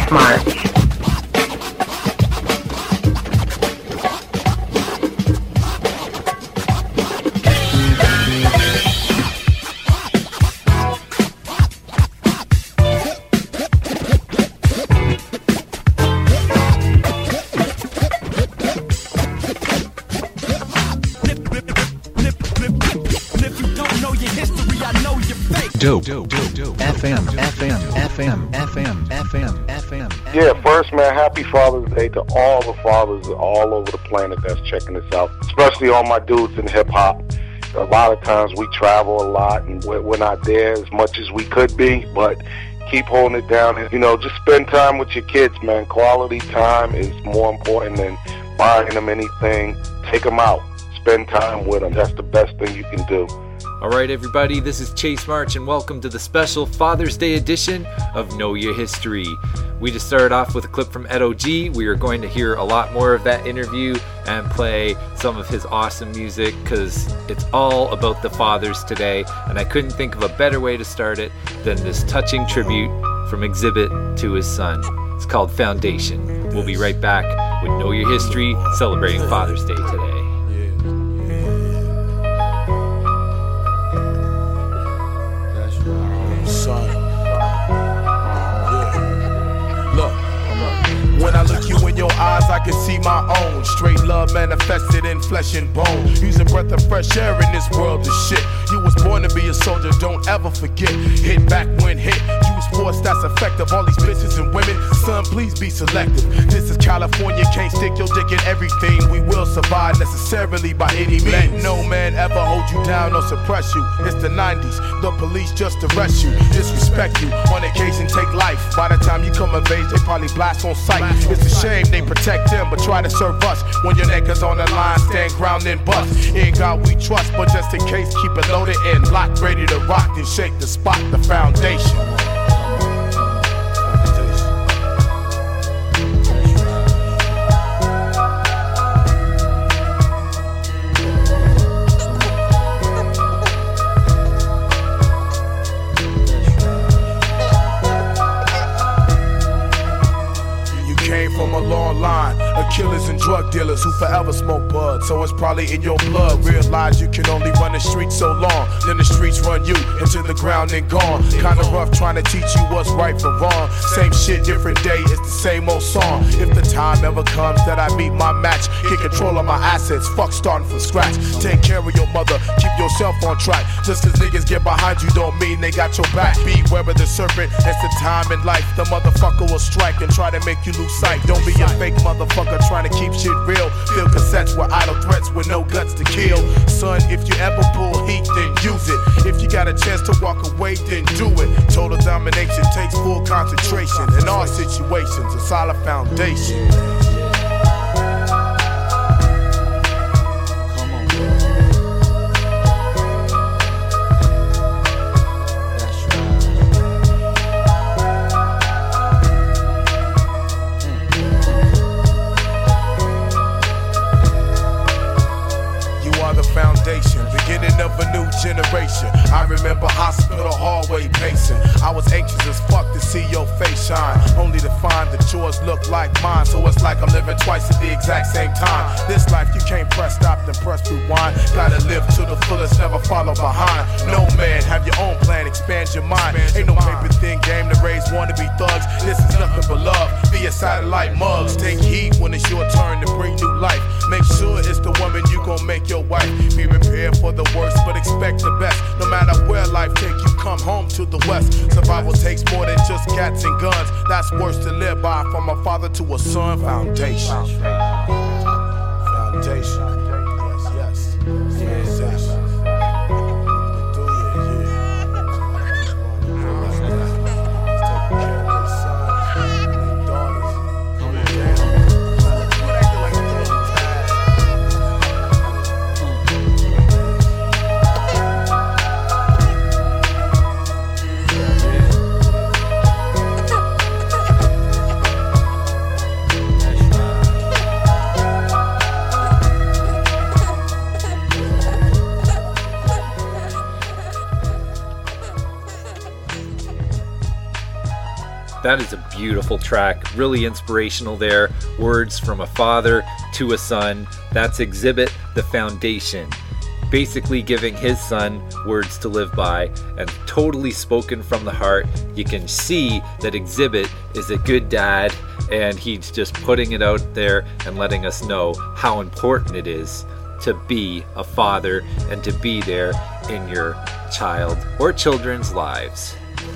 March. Dope. FM. Yeah, first, man, happy Father's Day to all the fathers all over the planet that's checking this out, especially all my dudes in hip-hop. A lot of times we travel a lot, and we're not there as much as we could be, but keep holding it down. And, just spend time with your kids, man. Quality time is more important than buying them anything. Take them out. Spend time with them. That's the best thing you can do. All right, everybody, this is Chase March, and welcome to the special Father's Day edition of Know Your History. We just started off with a clip from Ed O.G. We are going to hear a lot more of that interview and play some of his awesome music because it's all about the fathers today, and I couldn't think of a better way to start it than this touching tribute from Xzibit to his son. It's called Foundation. We'll be right back with Know Your History, celebrating Father's Day today. When I look you in your eyes, I can see my own. Straight love manifested in flesh and bone. Using breath of fresh air in this world of shit. You was born to be a soldier, don't ever forget. Hit back when hit. Use force that's effective. All these bitches and women, son, please be selective. This is California, can't stick your dick in everything. We will survive necessarily by any means. Let no man ever hold you down or suppress you. It's the 90s, the police just arrest you. Disrespect you, on occasion take life. By the time you come of age, they probably blast on sight. It's a shame they protect them, but try to serve us. When your neck is on the line, stand ground and bust. In God we trust, but just in case, keep it loaded and locked, ready to rock and shake the spot, the foundation. From a long line of killers and drug dealers who forever smoke bud, so it's probably in your blood. Realize you can only run the streets so long, then the streets run you into the ground and gone. Kinda rough trying to teach you what's right from wrong. Same shit, different day, it's the same old song. If the time ever comes that I meet my match, get control of my assets, fuck starting from scratch. Take care of your mother, keep yourself on track. Just cause niggas get behind you don't mean they got your back. Beware of the serpent, it's the time in life. The motherfucker will strike and try to make you lose sight. Don't be a fake motherfucker trying to keep shit real. Fill cassettes with idle threats with no guts to kill. Son, if you ever pull heat, then use it. If you got a chance to walk away, then do it. Total domination takes full concentration. In all situations, a solid foundation. Beginning of a new generation. I remember hospital hallway pacing. I was anxious as fuck to see your face shine, only to find that yours look like mine. So it's like I'm living twice at the exact same time. This life you can't press stop then press rewind. Gotta live to the fullest, never follow behind. No man, have your own plan, expand your mind. Ain't no paper thin game to raise wannabe thugs. This is nothing but love via satellite mugs. Take heed when it's your turn to bring new life. Make sure it's the woman you gon' make your wife. Be prepared for the worst, but expect the best. No matter where life take you, come home to the west. Survival takes more than just cats and guns. That's worse to live by. From a father to a son. Foundation. Foundation. Yes. Foundation. That is a beautiful track, really inspirational there. Words from a father to a son. That's Xzibit, The Foundation. Basically giving his son words to live by, and totally spoken from the heart. You can see that Xzibit is a good dad, and he's just putting it out there and letting us know how important it is to be a father and to be there in your child or children's lives.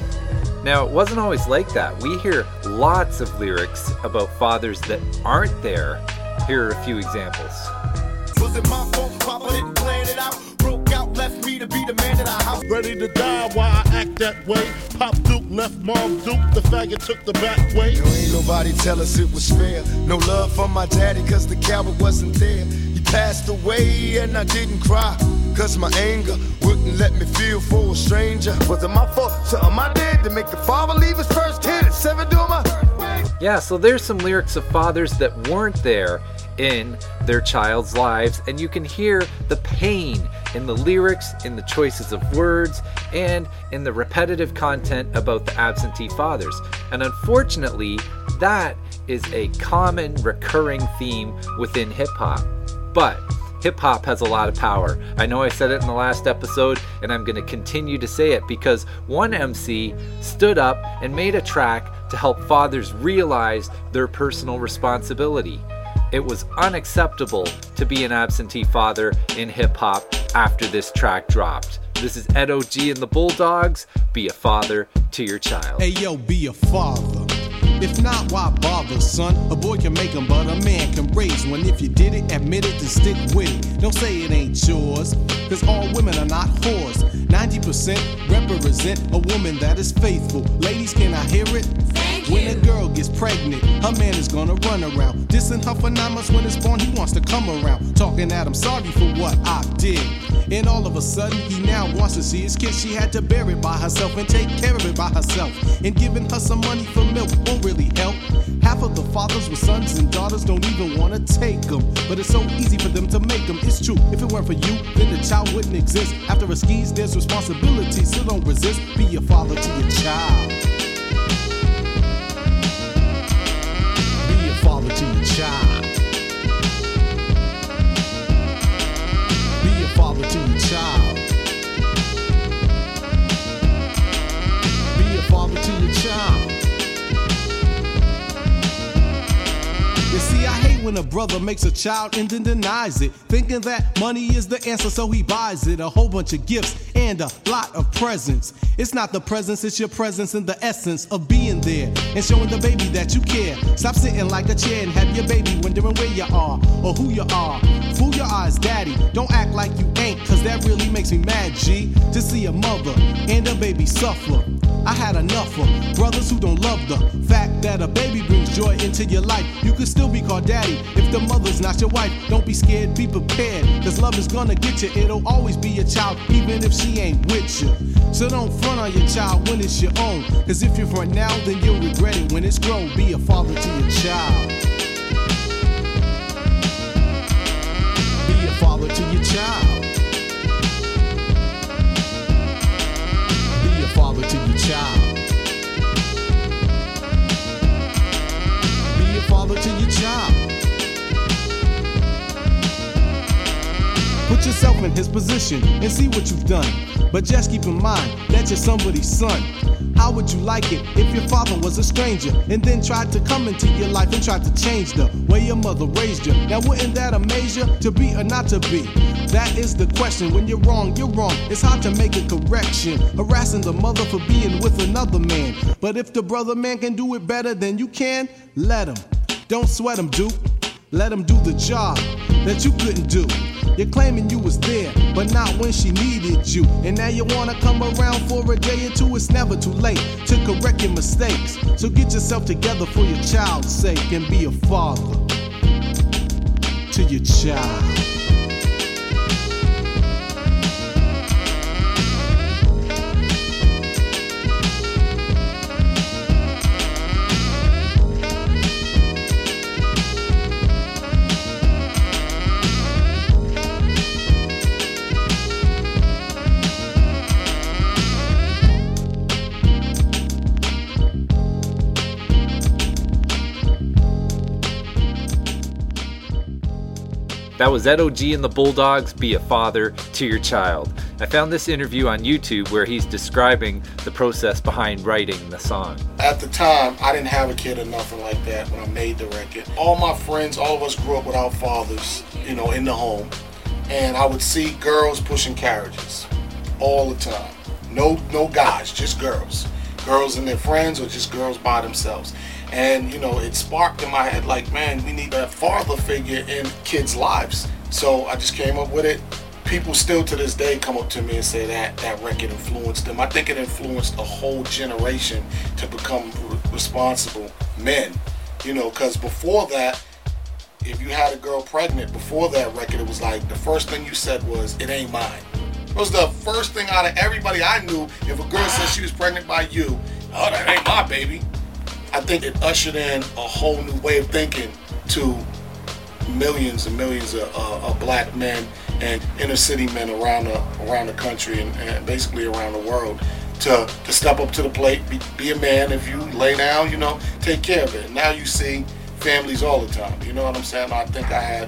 Now, it wasn't always like that. We hear lots of lyrics about fathers that aren't there. Here are a few examples. Was it my fault Papa didn't plan it out? Broke out, left me to be the man in our house. Ready to die while I act that way. Pop Duke left Mom Duke, the faggot took the back way. Yo, ain't nobody tell us it was fair. No love from my daddy cause the coward wasn't there. He passed away and I didn't cry, cause my anger wouldn't let me feel for a stranger. Was it my fault? Something I did to make the father leave his first kid at 7 doing my... Yeah, so there's some lyrics of fathers that weren't there in their child's lives, and you can hear the pain in the lyrics, in the choices of words, and in the repetitive content about the absentee fathers. And unfortunately, that is a common recurring theme within hip-hop. But hip-hop has a lot of power. I know I said it in the last episode, and I'm going to continue to say it because one MC stood up and made a track to help fathers realize their personal responsibility. It was unacceptable to be an absentee father in hip-hop after this track dropped. This is Ed O.G. and the Bulldogs. Be a father to your child. Hey yo, be a father. If not, why bother, son? A boy can make them, but a man can raise one. If you did it, admit it, then stick with it. Don't say it ain't yours, cause all women are not whores. 90% represent a woman that is faithful. Ladies, can I hear it? When a girl gets pregnant, her man is gonna run around, dissing her for 9 months. When it's born, he wants to come around, talking at him sorry for what I did. And all of a sudden, he now wants to see his kid. She had to bear it by herself and take care of it by herself. And giving her some money for milk won't really help. Half of the fathers with sons and daughters don't even wanna take them, but it's so easy for them to make them. It's true, if it weren't for you, then the child wouldn't exist. After a skis, there's responsibility, so don't resist. Be a father to your child. Be a father to your child. Be a father to your child. Be a father to your child. You see, I hate when a brother makes a child and then denies it, thinking that money is the answer, so he buys it. A whole bunch of gifts and a lot of presents. It's not the presence, it's your presence and the essence of being there and showing the baby that you care. Stop sitting like a chair and have your baby wondering where you are or who you are. Fool your eyes, daddy. Don't act like you ain't, cause that really makes me mad, G. To see a mother and a baby suffer. I had enough of brothers who don't love the fact that a baby brings joy into your life. You can still be called daddy if the mother's not your wife. Don't be scared, be prepared, cause love is gonna get you. It'll always be your child, even if she ain't with you. So don't front on your child when it's your own, cause if you front now, then you'll regret it when it's grown. Be a father to your child. Be a father to your child. Be a father to your child. Be a father to your child. Put yourself in his position and see what you've done. But just keep in mind that you're somebody's son. How would you like it if your father was a stranger and then tried to come into your life and tried to change the way your mother raised you? Now wouldn't that amaze you, to be or not to be? That is the question. When you're wrong, you're wrong. It's hard to make a correction, harassing the mother for being with another man. But if the brother man can do it better than you can, let him. Don't sweat him, Duke. Let him do the job that you couldn't do. You're claiming you was there, but not when she needed you. And now you wanna come around for a day or two. It's never too late to correct your mistakes. So get yourself together for your child's sake and be a father to your child. That was Ed O.G. and the Bulldogs, Be a Father to Your Child. I found this interview on YouTube where he's describing the process behind writing the song. At the time, I didn't have a kid or nothing like that when I made the record. All my friends, all of us grew up without fathers, in the home. And I would see girls pushing carriages all the time. No guys, just girls. Girls and their friends or just girls by themselves. And, it sparked in my head like, man, we need a father figure in kids' lives. So I just came up with it. People still to this day come up to me and say that record influenced them. I think it influenced a whole generation to become responsible men. Because before that, if you had a girl pregnant, before that record, it was like the first thing you said was, it ain't mine. It was the first thing out of everybody I knew. If a girl said she was pregnant by you, oh, that ain't my baby. I think it ushered in a whole new way of thinking to millions and millions of black men and inner city men around the country and basically around the world to step up to the plate, be a man. If you lay down, take care of it. Now you see families all the time. You know what I'm saying? I think I had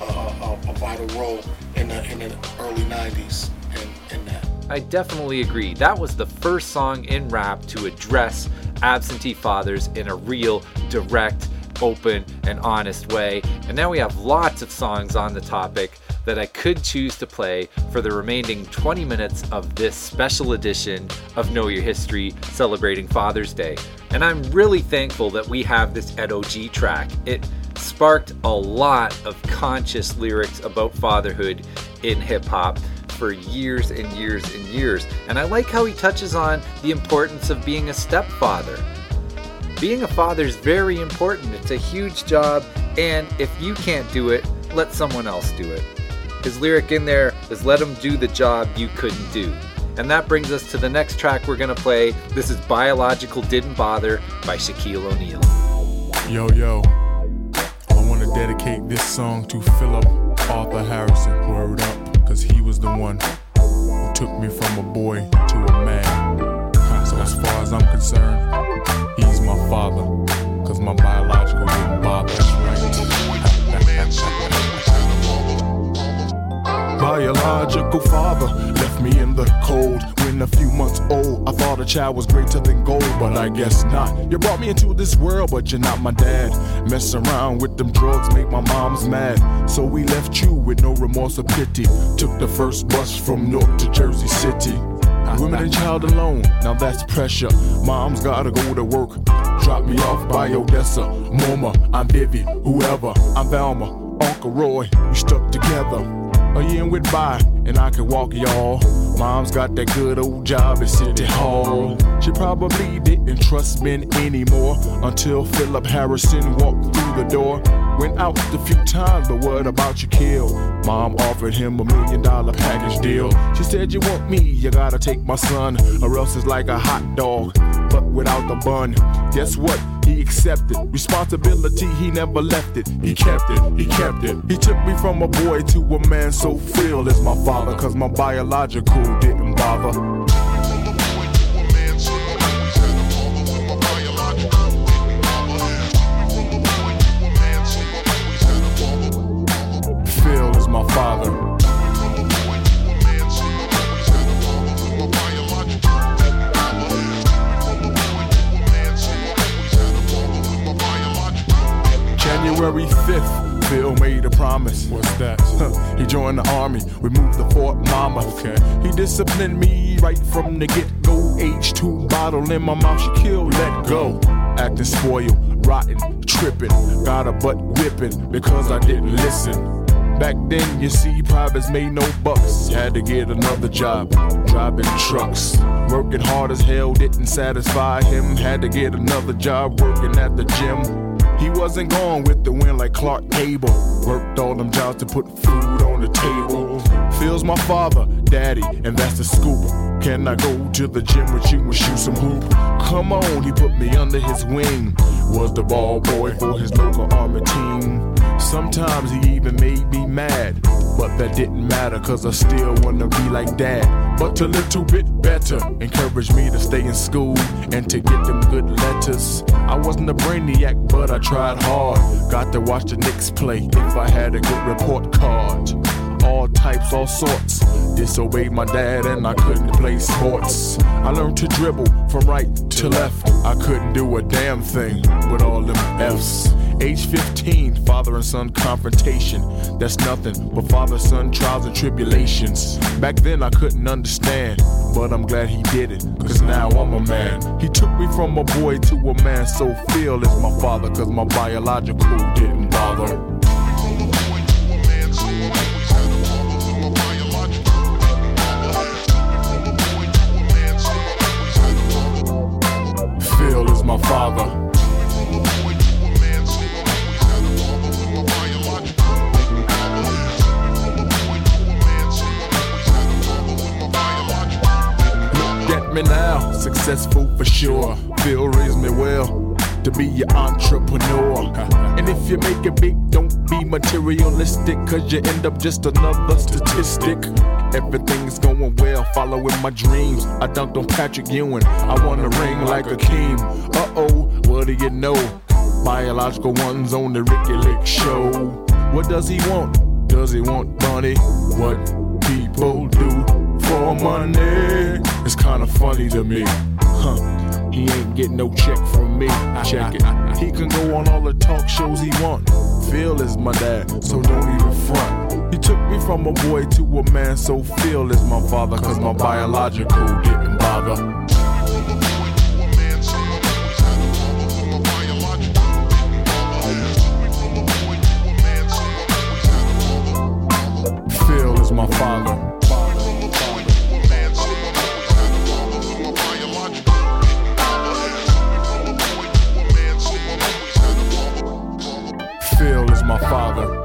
a vital role in the early 90s in that. I definitely agree. That was the first song in rap to address absentee fathers in a real, direct, open, and honest way. And now we have lots of songs on the topic that I could choose to play for the remaining 20 minutes of this special edition of Know Your History celebrating Father's Day. And I'm really thankful that we have this Ed O.G. track. It sparked a lot of conscious lyrics about fatherhood in hip-hop for years and years and years. And I like how he touches on the importance of being a stepfather. Being a father is very important. It's a huge job, and if you can't do it, let someone else do it. His lyric in there is, let them do the job you couldn't do. And that brings us to the next track we're going to play. This is Biological Didn't Bother by Shaquille O'Neal. Yo, I want to dedicate this song to Philip Arthur Harrison. Word up. Cause he was the one who took me from a boy to a man. So as far as I'm concerned, he's my father. Cause my biological didn't bother. Biological father left me in the cold. When a few months old, I thought a child was greater than gold, but I guess not. You brought me into this world, but you're not my dad. Mess around with them drugs, make my mom's mad. So we left you with no remorse or pity. Took the first bus from Newark to Jersey City. Women and child alone, now that's pressure. Mom's gotta go to work. Drop me off by Odessa. Mama, I'm Vivi, whoever. I'm Velma, Uncle Roy, we stuck together. A year went by, and I could walk y'all. Mom's got that good old job at City Hall. She probably didn't trust men anymore until Philip Harrison walked through the door. Went out a few times, but what about your kill? Mom offered him $1 million package deal. She said, you want me, you gotta take my son, or else it's like a hot dog, but without the bun. Guess what? He accepted responsibility, he never left it. He kept it. He took me from a boy to a man, so Phil is my father. Cause my biological didn't bother. Phil is my father. January 5th, Phil made a promise. What's that? He joined the army, we moved to Fort Mama. Okay. He disciplined me right from the get-go. H2 bottle in my mouth, Shaquille, let go. Acting spoiled, rotten, tripping. Got a butt whipping because I didn't listen. Back then, you see, privates made no bucks. Had to get another job, driving trucks. Working hard as hell didn't satisfy him. Had to get another job working at the gym. He wasn't going with the wind like Clark Gable. Worked all them jobs to put food on the table. Phil's my father, daddy, and that's the scoop. Can I go to the gym with you and shoot some hoop? Come on, he put me under his wing. Was the ball boy for his local army team. Sometimes he even made me mad. But that didn't matter, cause I still wanna be like dad, but a little bit better. Encouraged me to stay in school and to get them good letters. I wasn't a brainiac, but I tried hard. Got to watch the Knicks play if I had a good report card. All types, all sorts. Disobeyed my dad and I couldn't play sports. I learned to dribble from right to left. I couldn't do a damn thing with all them F's. Age 15, father and son confrontation. That's nothing but father-son trials and tribulations. Back then I couldn't understand, but I'm glad he did it, cause now I'm a man. He took me from a boy to a man, so Phil is my father, cause my biological didn't bother. Phil is my father. Me now, successful for sure. Phil raised me well to be your entrepreneur. And if you make it big, don't be materialistic, cause you end up just another statistic. Everything's going well, following my dreams. I dunked on Patrick Ewing, I won a ring like Akeem. Uh-oh, what do you know? Biological one's on the Ricky Lick show. What does he want? Does he want money? What people do for money? It's kinda funny to me. He ain't getting no check from me. Check it. He can go on all the talk shows he want. Phil is my dad, so don't even front. He took me from a boy to a man, so Phil is my father, cause my biological didn't bother. Phil is my father. Phil is my father.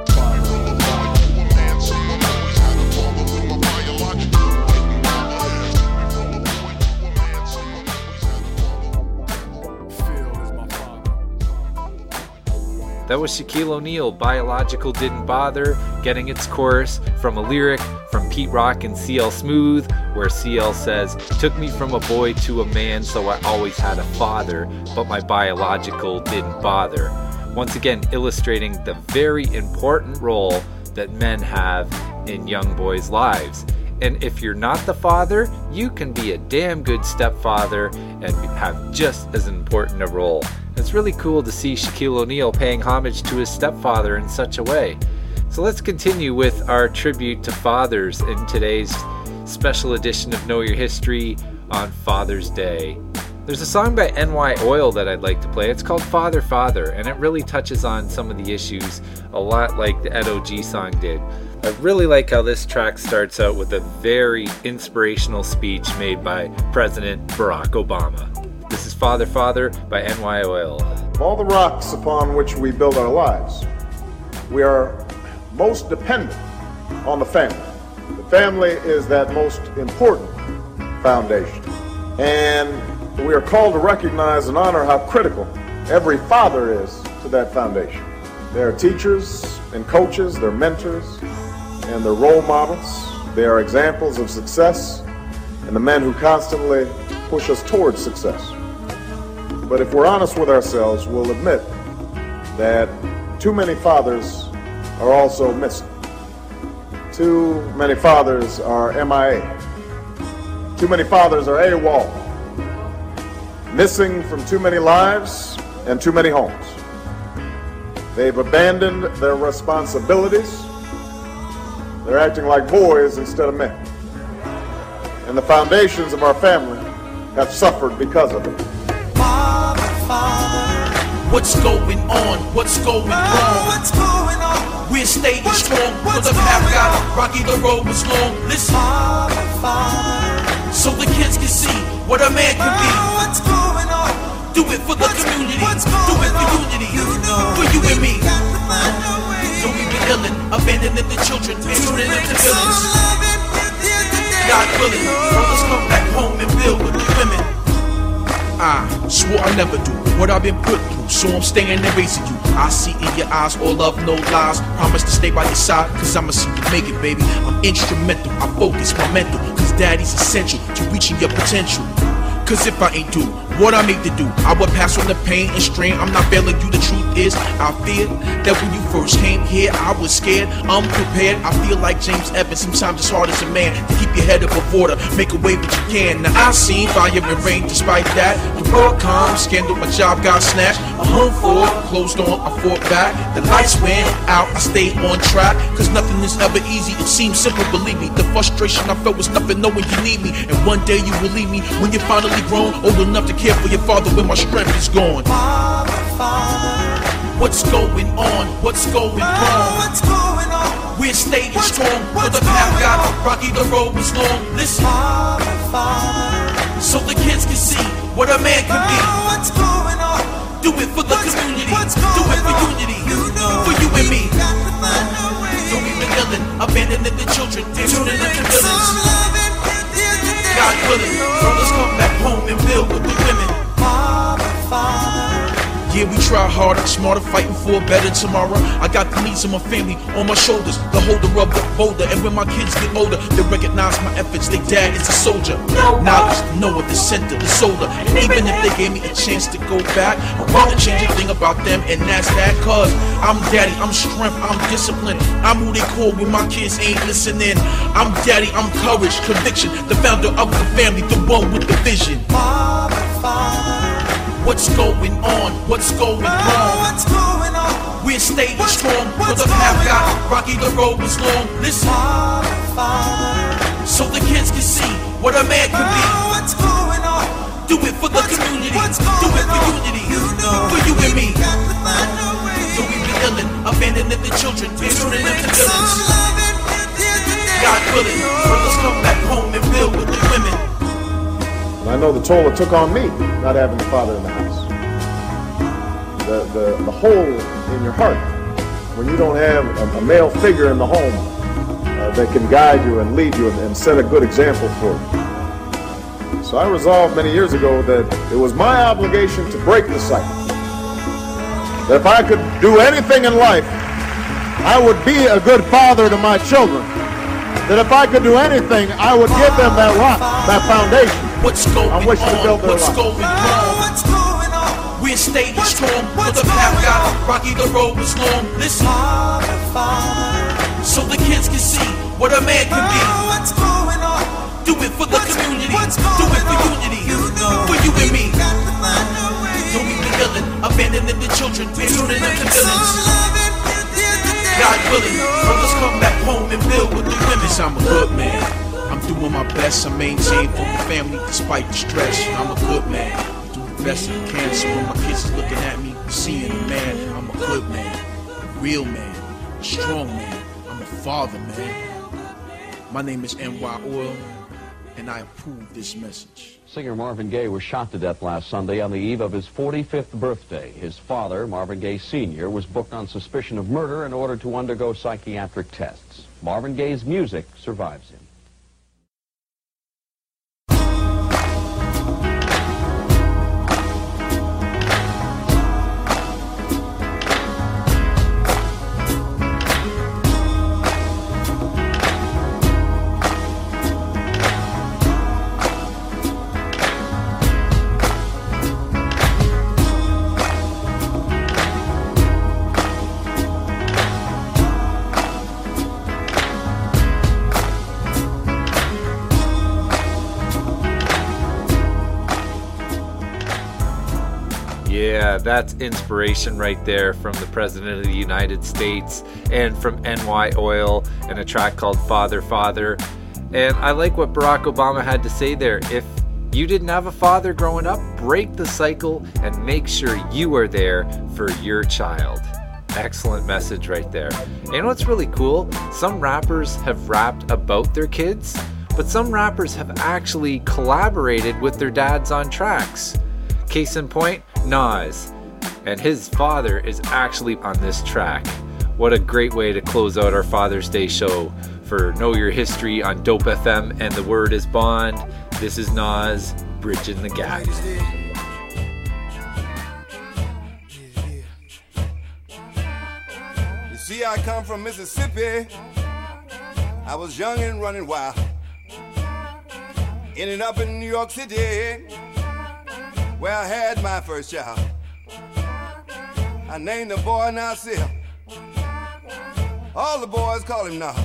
That was Shaquille O'Neal, Biological Didn't Bother, getting its chorus from a lyric from Pete Rock and CL Smooth, where CL says, "Took me from a boy to a man, so I always had a father, but my biological didn't bother." Once again, illustrating the very important role that men have in young boys' lives. And if you're not the father, you can be a damn good stepfather and have just as important a role. It's really cool to see Shaquille O'Neal paying homage to his stepfather in such a way. So let's continue with our tribute to fathers in today's special edition of Know Your History on Father's Day. There's a song by NY Oil that I'd like to play. It's called Father, Father, and it really touches on some of the issues a lot like the Ed O.G. song did. I really like how this track starts out with a very inspirational speech made by President Barack Obama. This is Father, Father by NY Oil. Of all the rocks upon which we build our lives, we are most dependent on the family. The family is that most important foundation. And we are called to recognize and honor how critical every father is to that foundation. They are teachers and coaches, they're mentors, and they're role models. They are examples of success and the men who constantly push us towards success. But if we're honest with ourselves, we'll admit that too many fathers are also missing. Too many fathers are MIA. Too many fathers are AWOL. Missing from too many lives and too many homes. They've abandoned their responsibilities. They're acting like boys instead of men. And the foundations of our family have suffered because of it. Father, Father, what's going on? What's going wrong? What's going on? We're staying strong, but the path got rocky, the road was long. Listen, Father, Father, so the kids can see what a man can be. What's going on? Do it for the community. Do it for unity. For you and me. So we've been illin', abandoning the children, and turning them to villains. God willing, brothers come back home and build with the women. I swore I never do what I've been put through, so I'm staying and raising you. I see in your eyes all love, no lies. Promise to stay by your side, cause I'ma see you make it, baby. I'm instrumental, I focus my mental, cause daddy's essential to reaching your potential. Cause if I ain't do what I made to do, I would pass on the pain and strain. I'm not failing you, the truth is I fear that when you first came here I was scared, unprepared. I feel like James Evans, sometimes it's hard as a man to keep your head above water, make a way but you can. Now I've seen fire and rain, despite that the world calm, scandal, my job got snatched. A home for closed on, I fought back. The lights went out, I stayed on track. Cause nothing is ever easy, it seems simple, believe me. The frustration I felt was nothing knowing you need me. And one day you will leave me when you're finally grown, old enough to care for your father when my strength is gone. Father, Father, what's going on? What's going wrong? What's going on? We're staying strong, but the path got rocky, the road was long. Listen, Father, Father, so the kids can see what a man can be. What's going on? Do it for the community, do it for unity, for you and me. Don't be the villain, abandoning the children, tuning in the villains. God willing, brothers come back home and build with the women. Father, Father, yeah, we try harder, smarter, fighting for a better tomorrow. I got the needs of my family on my shoulders, the holder of the boulder. And when my kids get older, they recognize my efforts. Their dad is a soldier. Knowledge, Noah, the center, the solar. And even if they gave me a chance to go back, I won't change a thing about them, and that's that. Cause I'm daddy, I'm strength, I'm discipline. I'm who they call when my kids ain't listening. I'm daddy, I'm courage, conviction, the founder of the family, the one with the vision. Father, Father, what's going on? What's going wrong? What's going on? We're staying strong, but the path got rocky, the road was long. Listen, Father, Father, so the kids can see what a man can be. What's going on? Do it for the community, do it for unity, for you and me. Don't be the villain, abandoning the children, turning into villains. God willing, brothers come back home and build with the women. And I know the toll it took on me not having the father in the house. The hole in your heart when you don't have a male figure in the home that can guide you and lead you and set a good example for you. So I resolved many years ago that it was my obligation to break the cycle. That if I could do anything in life, I would be a good father to my children. That if I could do anything, I would give them that rock, that foundation. What's going on? What's going wrong? We're staying strong, but the path got rocky, the road was long. Listen, Father, Father, so the kids can see what a man can be. What's going on? Do it for the community, do it for unity, for you and me. Don't be the villain, abandoning the children, turning into villains. God willing, brothers come back home and build with the women. I'm a good man. I'm doing my best. I maintain for my family despite the stress. I'm a good man. I do the best I can. So when my kids is looking at me, seeing a man, I'm a good man, a real man, a strong man. I'm a father, man. My name is NY Oil, and I approve this message. Singer Marvin Gaye was shot to death last Sunday on the eve of his 45th birthday. His father, Marvin Gaye Sr., was booked on suspicion of murder and ordered to undergo psychiatric tests. Marvin Gaye's music survives him. Yeah, that's inspiration right there from the President of the United States and from NY Oil and a track called Father, Father. And I like what Barack Obama had to say there. If you didn't have a father growing up, break the cycle and make sure you are there for your child. Excellent message right there. And you know what's really cool? Some rappers have rapped about their kids, but some rappers have actually collaborated with their dads on tracks. Case in point, Nas, and his father is actually on this track. What a great way to close out our Father's Day show for Know Your History on Dope FM and The Word is Bond. This is Nas, Bridging the Gap. I come from Mississippi. I was young and running wild. Ended up in New York City, where I had my first child. I named the boy Nasir. All the boys call him Nas.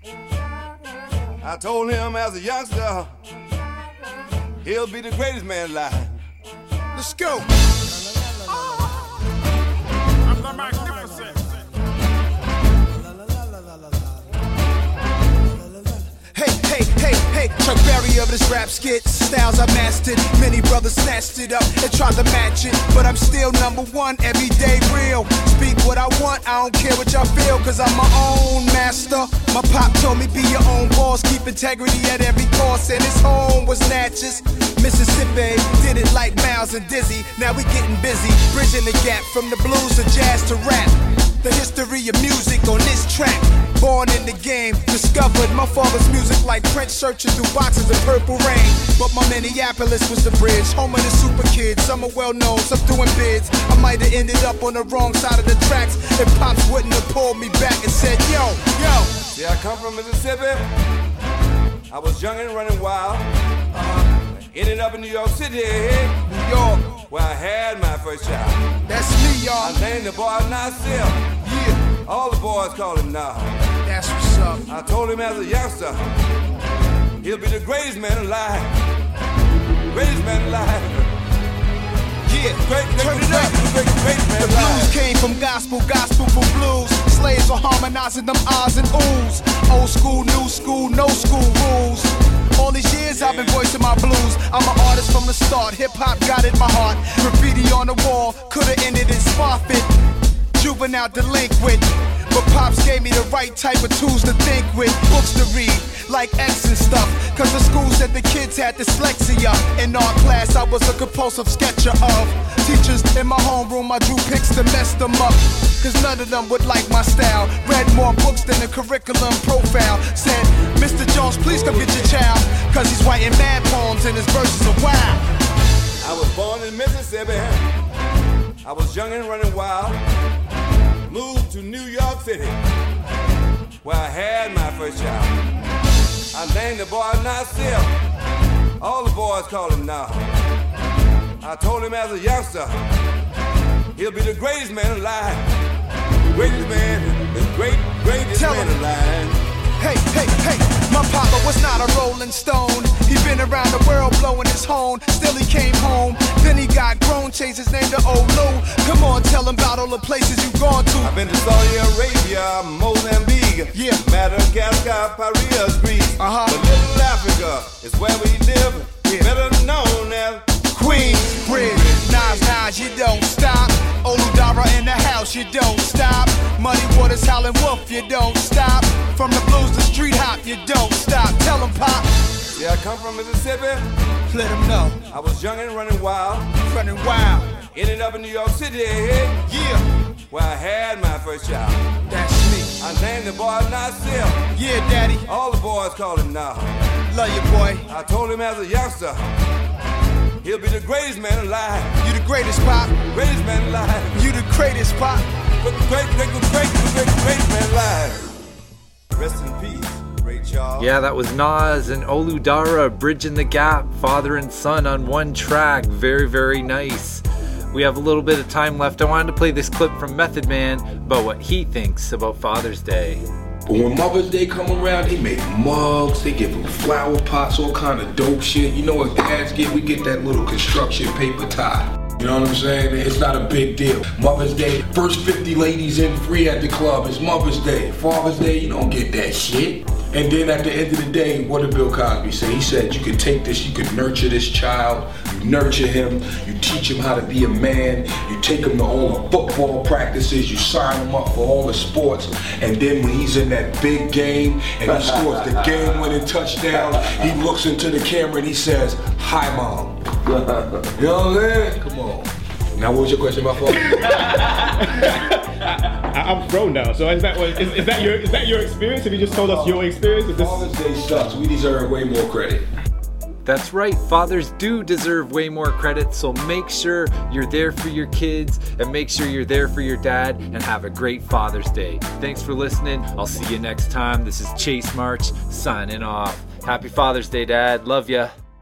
I told him as a youngster, he'll be the greatest man alive. Let's go. I'm the magnificent. Hey, Chuck Berry of this rap skit. Styles I mastered, many brothers snatched it up and tried to match it. But I'm still number one, everyday real. Speak what I want, I don't care what y'all feel, cause I'm my own master. My pop told me be your own boss, keep integrity at every cost, and his home was Natchez, Mississippi. Did it like Miles and Dizzy, now we getting busy, bridging the gap from the blues to jazz to rap. The history of music on this track. Born in the game, discovered my father's music like Prince searching through boxes of Purple Rain. But my Minneapolis was the bridge, home of the super kids. Some are well known, some doing bids. I might have ended up on the wrong side of the tracks if Pops wouldn't have pulled me back and said, yo. See, I come from Mississippi. I was young and running wild. Ended up in New York City, New York, where I had my first child. That's me, y'all. I named the boy Nasir. Yeah. All the boys call him Nas. That's what's up. I told him as a youngster, he'll be the greatest man alive. Greatest man alive. Yeah, great man the alive. Blues came from gospel for blues. Slaves are harmonizing them ahs and oohs. Old school, new school, no school rules. All these years I've been voicing my blues. I'm an artist from the start. Hip-hop got in my heart. Graffiti on the wall, could've ended in Sparfit. Juvenile delinquent. But Pops gave me the right type of tools to think with. Books to read, like X and stuff. Cause the school said the kids had dyslexia. In art class I was a compulsive sketcher of teachers in my homeroom. I drew pics to mess them up, cause none of them would like my style. Read more books than the curriculum profile. Said, Mr. Jones, please come get your child, cause he's writing mad poems and his verses are wild. I was born in Mississippi. I was young and running wild. Moved to New York City, where I had my first child. I named the boy Nasir. All the boys call him Nas. I told him as a youngster, he'll be the greatest man alive. The greatest man, the greatest man alive. Hey, my papa was not a rolling stone. He been around the world blowing his horn. Still he came home, then he got grown, changed his name to Olu. Come on, tell him about all the places you've gone to. I've been to Saudi Arabia, Mozambique, yeah, Madagascar, Paris, Greece. But Little Africa is where we live, better known as Queensbridge. Nas, you don't stop. Oludara in the house, you don't stop. Muddy Waters, Howlin' Wolf, you don't stop. From the blues to street hop, you don't stop. Tell him, Pop. Yeah, I come from Mississippi. Let him know. I was young and running wild. Running wild. Ended up in New York City. Yeah. Where I had my first child. That's me. I named the boy Nasir. Yeah, Daddy. All the boys call him Nas. Love you, boy. I told him as a youngster, he'll be the greatest man alive. You the greatest, Pop. Greatest man alive. You the greatest, Pop. Great man alive. Rest in peace, Ray Charles. Yeah, that was Nas and Oludara, Bridging the Gap, father and son on one track. Very, very nice. We have a little bit of time left. I wanted to play this clip from Method Man about what he thinks about Father's Day. But when Mother's Day come around, they make mugs, they give them flower pots, all kind of dope shit. You know what dads get? We get that little construction paper tie. You know what I'm saying? It's not a big deal. Mother's Day, first 50 ladies in free at the club. It's Mother's Day. Father's Day, you don't get that shit. And then at the end of the day, what did Bill Cosby say? He said you could take this, you could nurture this child, you nurture him, you teach him how to be a man, you take him to all the football practices, you sign him up for all the sports, and then when he's in that big game and he scores the game-winning touchdown, he looks into the camera and he says, "Hi, Mom." You know what I'm saying? Come on. Now, what was your question about Father's Day? I'm thrown now. So is that your experience? Have you just told us your experience? Father's Day sucks. We deserve way more credit. That's right, fathers do deserve way more credit, so make sure you're there for your kids and make sure you're there for your dad, and have a great Father's Day. Thanks for listening. I'll see you next time. This is Chase March signing off. Happy Father's Day, Dad. Love ya.